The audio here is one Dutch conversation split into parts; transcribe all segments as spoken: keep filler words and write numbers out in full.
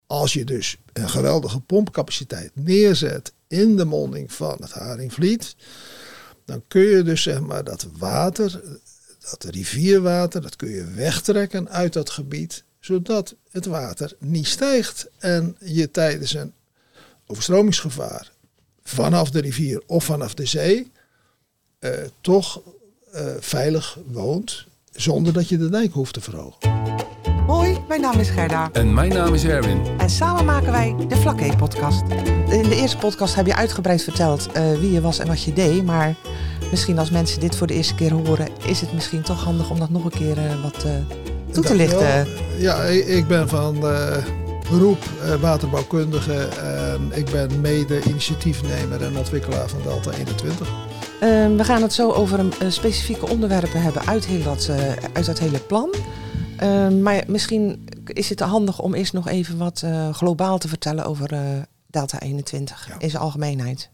als je dus een geweldige pompcapaciteit neerzet in de monding van het Haringvliet, dan kun je dus zeg maar dat water, dat rivierwater, dat kun je wegtrekken uit dat gebied, zodat het water niet stijgt en je tijdens een overstromingsgevaar vanaf de rivier of vanaf de zee uh, toch uh, veilig woont zonder dat je de dijk hoeft te verhogen. Hoi, mijn naam is Gerda. En mijn naam is Erwin. En samen maken wij de Vlakke-podcast. In de eerste podcast heb je uitgebreid verteld uh, wie je was en wat je deed. Maar misschien als mensen dit voor de eerste keer horen, is het misschien toch handig om dat nog een keer uh, wat uh, toe te lichten. Ja, ja, ik ben van uh, beroep uh, waterbouwkundige. En ik ben mede initiatiefnemer en ontwikkelaar van Delta eenentwintig. Uh, we gaan het zo over een, uh, specifieke onderwerpen hebben uit, heel dat, uh, uit dat hele plan. Uh, maar misschien is het handig om eerst nog even wat uh, globaal te vertellen over uh, Delta eenentwintig ja. in zijn algemeenheid.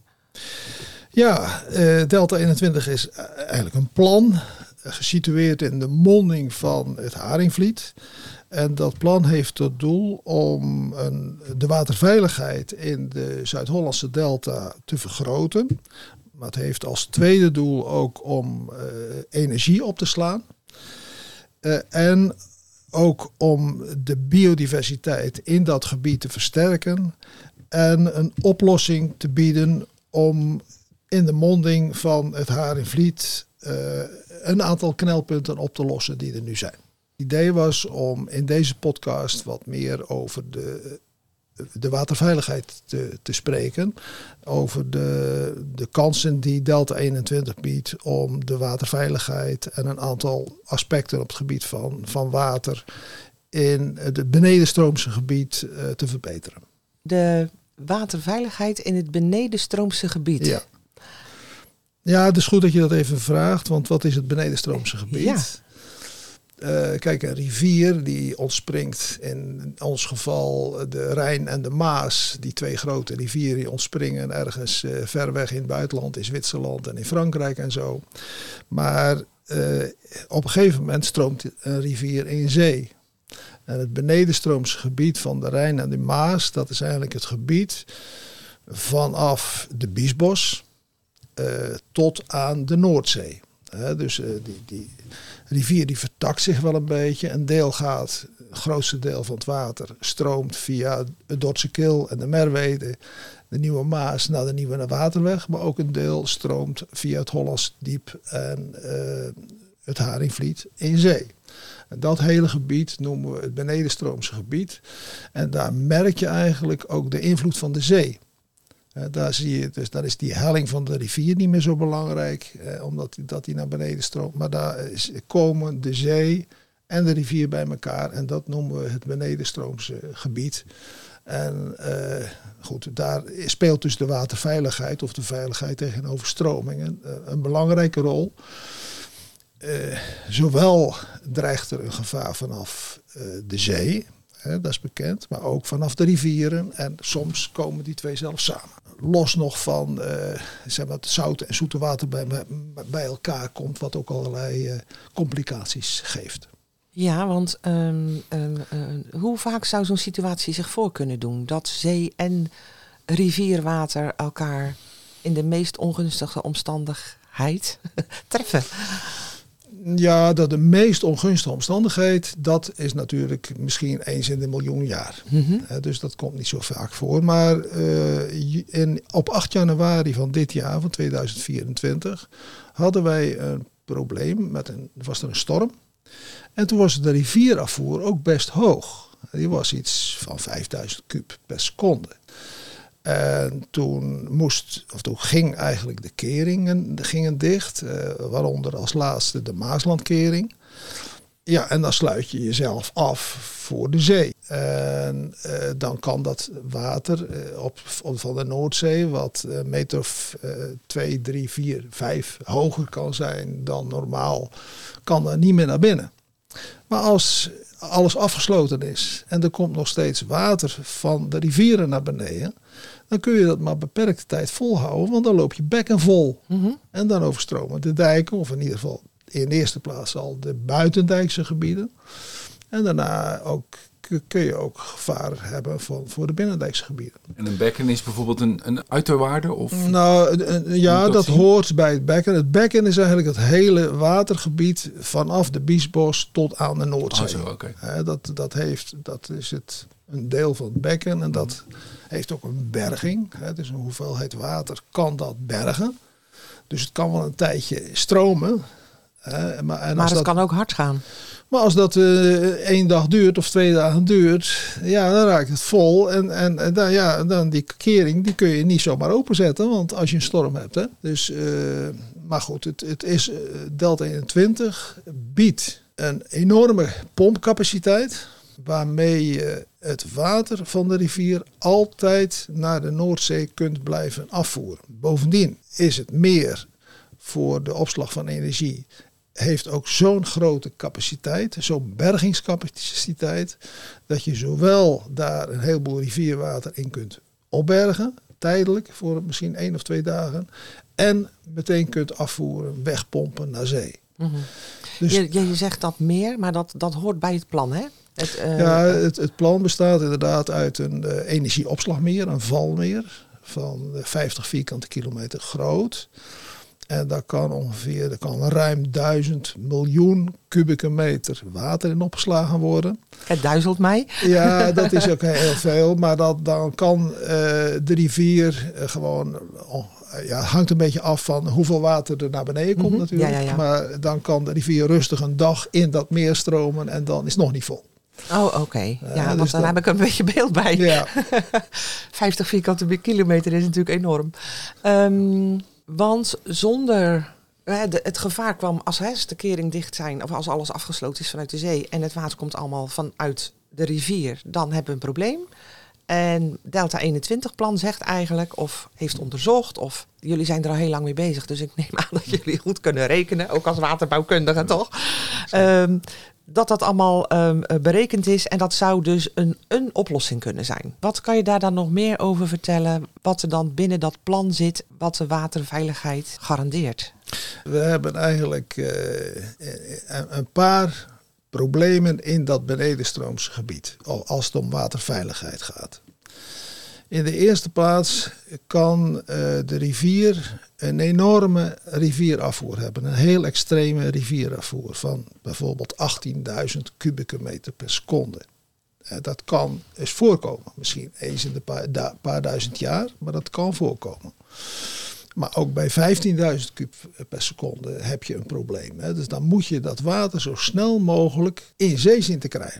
Ja, uh, Delta eenentwintig is eigenlijk een plan uh, gesitueerd in de monding van het Haringvliet. En dat plan heeft tot doel om een, de waterveiligheid in de Zuid-Hollandse delta te vergroten. Maar het heeft als tweede doel ook om uh, energie op te slaan. Uh, en ook om de biodiversiteit in dat gebied te versterken. En een oplossing te bieden om in de monding van het Haringvliet uh, een aantal knelpunten op te lossen die er nu zijn. Het idee was om in deze podcast wat meer over de, de waterveiligheid te, te spreken. Over de, de kansen die Delta eenentwintig biedt om de waterveiligheid en een aantal aspecten op het gebied van, van water in het benedenstroomse gebied uh, te verbeteren. De waterveiligheid in het benedenstroomse gebied. Ja. Ja, het is goed dat je dat even vraagt, want wat is het benedenstroomse gebied? Ja. Uh, kijk, een rivier die ontspringt, in ons geval de Rijn en de Maas, die twee grote rivieren die ontspringen ergens uh, ver weg in het buitenland, in Zwitserland en in Frankrijk en zo. Maar uh, op een gegeven moment stroomt een rivier in zee. En het benedenstroomse gebied van de Rijn en de Maas, dat is eigenlijk het gebied vanaf de Biesbos uh, tot aan de Noordzee. Uh, dus uh, die, die rivier die vertakt zich wel een beetje. Een deel gaat, het grootste deel van het water stroomt via het Dordtse Kil en de Merwede, de Nieuwe Maas naar de Nieuwe Waterweg. Maar ook een deel stroomt via het Hollands Diep en uh, het Haringvliet in zee. En dat hele gebied noemen we het benedenstroomse gebied. En daar merk je eigenlijk ook de invloed van de zee. Uh, daar zie je, dus daar is die helling van de rivier niet meer zo belangrijk, eh, omdat dat die naar beneden stroomt. Maar daar is, komen de zee en de rivier bij elkaar en dat noemen we het benedenstroomse gebied. En uh, goed, daar speelt dus de waterveiligheid of de veiligheid tegen overstromingen uh, een belangrijke rol. Uh, zowel dreigt er een gevaar vanaf uh, de zee, hè, dat is bekend, maar ook vanaf de rivieren en soms komen die twee zelfs samen. Los nog van uh, zeg maar, het zout en zoete water bij, bij elkaar komt, wat ook allerlei uh, complicaties geeft. Ja, want um, um, uh, hoe vaak zou zo'n situatie zich voor kunnen doen? Dat zee en rivierwater elkaar in de meest ongunstige omstandigheid treffen? Ja, dat de meest ongunstige omstandigheid, dat is natuurlijk misschien eens in de miljoen jaar. Mm-hmm. Uh, dus dat komt niet zo vaak voor. Maar uh, in, op acht januari van dit jaar, van tweeduizend vierentwintig, hadden wij een probleem. Met een, er was er een storm. En toen was de rivierafvoer ook best hoog. Die was iets van vijfduizend kub per seconde. En toen moest, of toen ging eigenlijk de keringen gingen dicht, uh, waaronder als laatste de Maaslandkering. Ja, en dan sluit je jezelf af voor de zee. En uh, dan kan dat water uh, op, op van de Noordzee, wat een uh, meter of uh, twee, drie, vier, vijf hoger kan zijn dan normaal, kan er niet meer naar binnen. Maar als alles afgesloten is en er komt nog steeds water van de rivieren naar beneden, dan kun je dat maar beperkte tijd volhouden, want dan loop je bekken vol. Mm-hmm. En dan overstromen de dijken, of in ieder geval in de eerste plaats al de buitendijkse gebieden. En daarna ook kun je ook gevaar hebben voor, voor de binnendijkse gebieden. En een bekken is bijvoorbeeld een, een uiterwaarde? Of nou, een, ja, dat, dat hoort bij het bekken. Het bekken is eigenlijk het hele watergebied vanaf de Biesbos tot aan de Noordzee. Oh, zo, okay. He, dat, dat, heeft, dat is het, een deel van het bekken en dat heeft ook een berging. He, dus een hoeveelheid water kan dat bergen. Dus het kan wel een tijdje stromen. He, maar en maar als het dat, kan ook hard gaan. Maar als dat uh, één dag duurt of twee dagen duurt, ja, dan raakt het vol. En, en, en dan, ja, dan die kering die kun je niet zomaar openzetten, want als je een storm hebt. Hè. Dus, uh, maar goed, het, het is uh, Delta eenentwintig biedt een enorme pompcapaciteit, waarmee je het water van de rivier altijd naar de Noordzee kunt blijven afvoeren. Bovendien is het meer voor de opslag van energie, heeft ook zo'n grote capaciteit, zo'n bergingscapaciteit, dat je zowel daar een heleboel rivierwater in kunt opbergen, tijdelijk, voor misschien één of twee dagen, en meteen kunt afvoeren, wegpompen naar zee. Mm-hmm. Dus, je, je zegt dat meer, maar dat, dat hoort bij het plan, hè? Het, uh, ja, het, het plan bestaat inderdaad uit een uh, energieopslagmeer, een valmeer van vijftig vierkante kilometer groot. En daar kan ongeveer daar kan ruim duizend miljoen kubieke meter water in opgeslagen worden. Het duizelt mij. Ja, dat is ook heel veel. Maar dat, dan kan uh, de rivier uh, gewoon... Oh, ja, het hangt een beetje af van hoeveel water er naar beneden komt, mm-hmm. natuurlijk. Ja, ja, ja. Maar dan kan de rivier rustig een dag in dat meer stromen en dan is het nog niet vol. Oh, oké. Okay. Ja, uh, want dus dan dat... heb ik een beetje beeld bij. Ja. vijftig vierkante kilometer is natuurlijk enorm. Um, want zonder... Hè, de, het gevaar kwam als hè, de kering dicht zijn, of als alles afgesloten is vanuit de zee en het water komt allemaal vanuit de rivier, dan hebben we een probleem. En Delta eenentwintig plan zegt eigenlijk, of heeft onderzocht, of jullie zijn er al heel lang mee bezig, dus ik neem aan dat jullie goed kunnen rekenen, ook als waterbouwkundige toch, um, dat dat allemaal um, berekend is en dat zou dus een, een oplossing kunnen zijn. Wat kan je daar dan nog meer over vertellen, wat er dan binnen dat plan zit, wat de waterveiligheid garandeert? We hebben eigenlijk uh, een paar problemen in dat benedenstroomse gebied, als het om waterveiligheid gaat. In de eerste plaats kan uh, de rivier een enorme rivierafvoer hebben. Een heel extreme rivierafvoer van bijvoorbeeld achttienduizend kubieke meter per seconde. Uh, dat kan eens voorkomen. Misschien eens in de paar, da, paar duizend jaar, maar dat kan voorkomen. Maar ook bij vijftienduizend kub per seconde heb je een probleem. Hè? Dus dan moet je dat water zo snel mogelijk in zee zien te krijgen.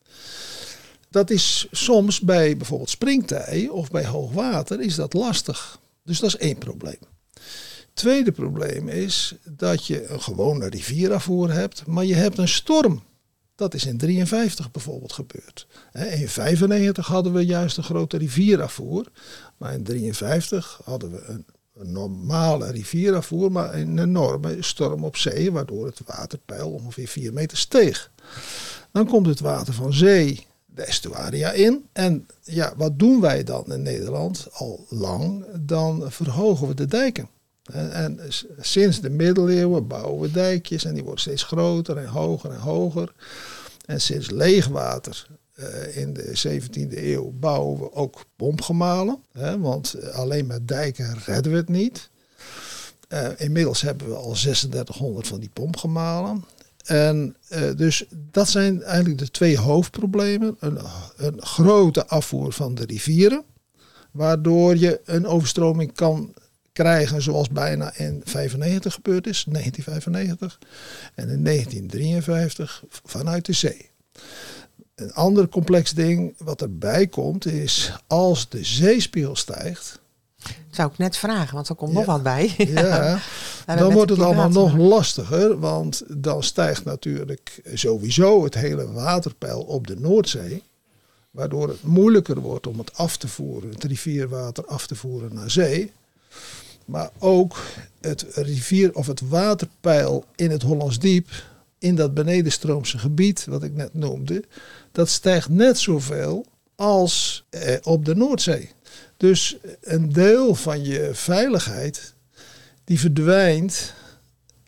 Dat is soms bij bijvoorbeeld springtij of bij hoogwater is dat lastig. Dus dat is één probleem. Tweede probleem is dat je een gewone rivierafvoer hebt, maar je hebt een storm. Dat is in drieënvijftig bijvoorbeeld gebeurd. In vijfennegentig hadden we juist een grote rivierafvoer, maar in drieënvijftig hadden we een Een normale rivierafvoer, maar een enorme storm op zee, waardoor het waterpeil ongeveer vier meter steeg. Dan komt het water van zee de estuaria in. En ja, wat doen wij dan in Nederland al lang? Dan verhogen we de dijken. En, en sinds de middeleeuwen bouwen we dijkjes en die worden steeds groter en hoger en hoger. En sinds leegwater Uh, in de zeventiende eeuw bouwen we ook pompgemalen. Hè, want alleen met dijken redden we het niet. Uh, inmiddels hebben we al zesentdertighonderd van die pompgemalen. En uh, dus dat zijn eigenlijk de twee hoofdproblemen. Een, een grote afvoer van de rivieren. Waardoor je een overstroming kan krijgen zoals bijna in vijfennegentig gebeurd is. negentien vijfennegentig. En in negentien drieënvijftig vanuit de zee. Een ander complex ding wat erbij komt is als de zeespiegel stijgt. Zou ik net vragen, want er komt ja, nog wat bij. Ja, dan wordt het allemaal nog lastiger. Want dan stijgt natuurlijk sowieso het hele waterpeil op de Noordzee. Waardoor het moeilijker wordt om het af te voeren, het rivierwater af te voeren naar zee. Maar ook het rivier of het waterpeil in het Hollands Diep, in dat benedenstroomse gebied wat ik net noemde, dat stijgt net zoveel als eh, op de Noordzee. Dus een deel van je veiligheid die verdwijnt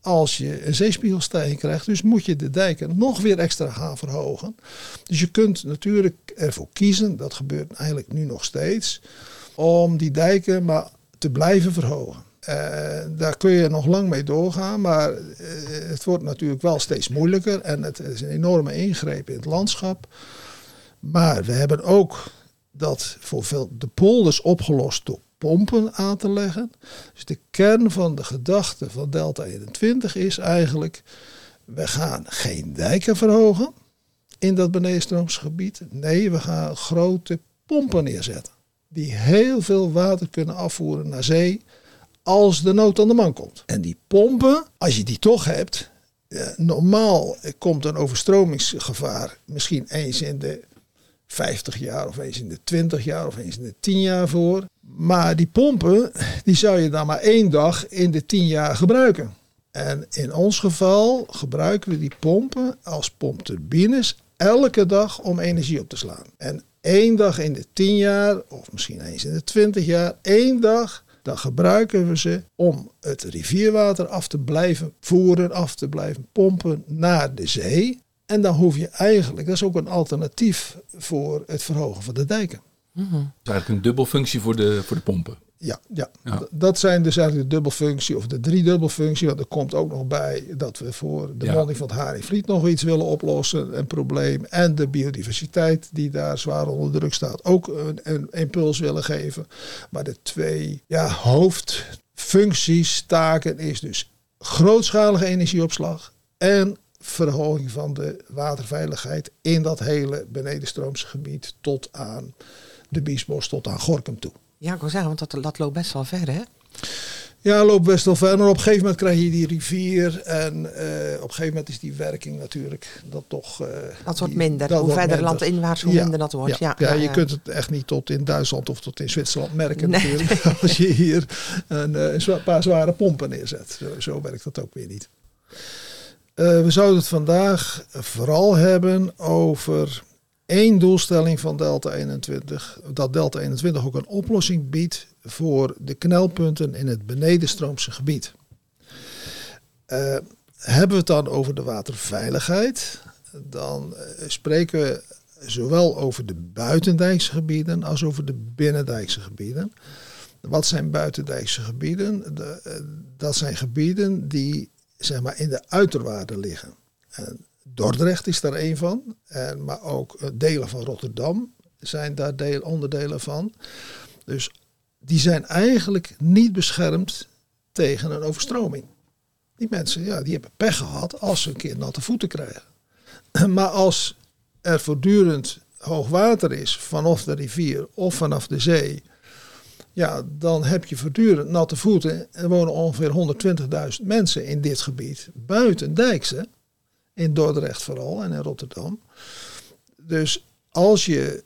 als je een zeespiegelstijging krijgt. Dus moet je de dijken nog weer extra gaan verhogen. Dus je kunt natuurlijk ervoor kiezen, dat gebeurt eigenlijk nu nog steeds, om die dijken maar te blijven verhogen. Uh, daar kun je nog lang mee doorgaan, maar uh, het wordt natuurlijk wel steeds moeilijker en het is een enorme ingreep in het landschap. Maar we hebben ook dat voor veel de polders opgelost door pompen aan te leggen. Dus de kern van de gedachte van Delta eenentwintig is eigenlijk, we gaan geen dijken verhogen in dat benedenstroomsgebied. Nee, we gaan grote pompen neerzetten die heel veel water kunnen afvoeren naar zee als de nood aan de man komt. En die pompen, als je die toch hebt, eh, normaal komt een overstromingsgevaar misschien eens in de vijftig jaar of eens in de twintig jaar of eens in de tien jaar voor. Maar die pompen, die zou je dan maar één dag in de tien jaar gebruiken. En in ons geval gebruiken we die pompen als pompturbines elke dag om energie op te slaan. En één dag in de tien jaar of misschien eens in de twintig jaar, één dag, dan gebruiken we ze om het rivierwater af te blijven voeren, af te blijven pompen naar de zee. En dan hoef je eigenlijk, dat is ook een alternatief voor het verhogen van de dijken. Mm-hmm. Het is eigenlijk een dubbelfunctie voor de, voor de pompen. Ja, ja. ja, dat zijn dus eigenlijk de dubbelfunctie of de driedubbelfunctie. Want er komt ook nog bij dat we voor de ja. monding van het Haringvliet nog iets willen oplossen. Een probleem. En de biodiversiteit die daar zwaar onder druk staat ook een, een impuls willen geven. Maar de twee ja, hoofdfuncties, taken is dus grootschalige energieopslag en verhoging van de waterveiligheid in dat hele benedenstroomse gebied tot aan de Biesbos, tot aan Gorinchem toe. Ja, ik wil zeggen, want dat, dat loopt best wel ver, hè? Ja, loopt best wel ver. Maar op een gegeven moment krijg je die rivier. En uh, op een gegeven moment is die werking natuurlijk dat toch... Uh, dat wordt die, minder. Dat hoe wordt verder minder. landinwaarts, hoe ja, minder dat wordt. Ja, ja, ja, ja je ja. kunt het echt niet tot in Duitsland of tot in Zwitserland merken nee, natuurlijk. Nee. Als je hier een, een paar zware pompen neerzet. Zo, zo werkt dat ook weer niet. Uh, we zouden het vandaag vooral hebben over één doelstelling van Delta eenentwintig. Dat Delta eenentwintig ook een oplossing biedt voor de knelpunten in het benedenstroomse gebied. Uh, hebben we het dan over de waterveiligheid? Dan uh, spreken we zowel over de buitendijkse gebieden als over de binnendijkse gebieden. Wat zijn buitendijkse gebieden? De, uh, dat zijn gebieden die zeg maar in de uiterwaarden liggen. En Dordrecht is daar één van, en, maar ook delen van Rotterdam zijn daar deel, onderdelen van. Dus die zijn eigenlijk niet beschermd tegen een overstroming. Die mensen, ja, die hebben pech gehad als ze een keer natte voeten krijgen. Maar als er voortdurend hoog water is vanaf de rivier of vanaf de zee, ja, dan heb je voortdurend natte voeten. Er wonen ongeveer honderdtwintigduizend mensen in dit gebied, buiten dijkse, in Dordrecht vooral en in Rotterdam. Dus als je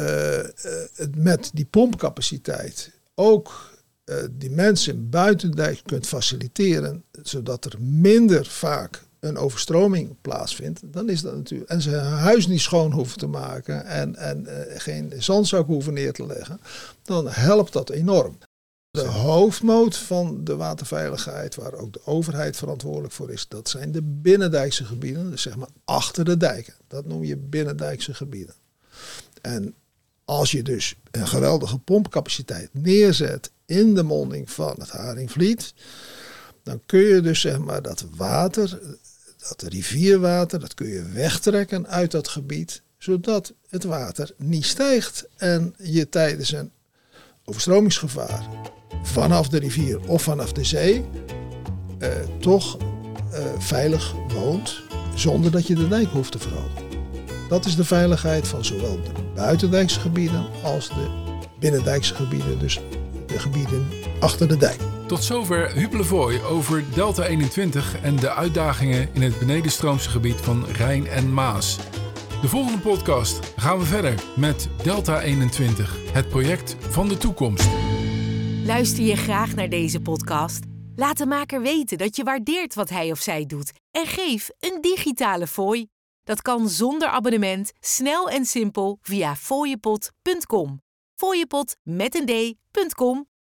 uh, uh, met die pompcapaciteit ook uh, die mensen buitendijk kunt faciliteren, zodat er minder vaak een overstroming plaatsvindt, dan is dat natuurlijk. En ze hun huis niet schoon hoeven te maken en, en uh, geen zandzak hoeven neer te leggen, dan helpt dat enorm. De hoofdmoot van de waterveiligheid, waar ook de overheid verantwoordelijk voor is, dat zijn de binnendijkse gebieden, dus zeg maar achter de dijken. Dat noem je binnendijkse gebieden. En als je dus een geweldige pompcapaciteit neerzet in de monding van het Haringvliet, dan kun je dus zeg maar dat water, dat rivierwater, dat kun je wegtrekken uit dat gebied, zodat het water niet stijgt en je tijdens een overstromingsgevaar vanaf de rivier of vanaf de zee uh, toch uh, veilig woont zonder dat je de dijk hoeft te verhogen. Dat is de veiligheid van zowel de buitendijkse gebieden als de binnendijkse gebieden, dus de gebieden achter de dijk. Tot zover Huppelevooi over Delta eenentwintig en de uitdagingen in het benedenstroomse gebied van Rijn en Maas. De volgende podcast gaan we verder met Delta eenentwintig, het project van de toekomst. Luister je graag naar deze podcast? Laat de maker weten dat je waardeert wat hij of zij doet en geef een digitale fooi. Dat kan zonder abonnement, snel en simpel via fooiepot punt com. Fooiepot met een d punt com.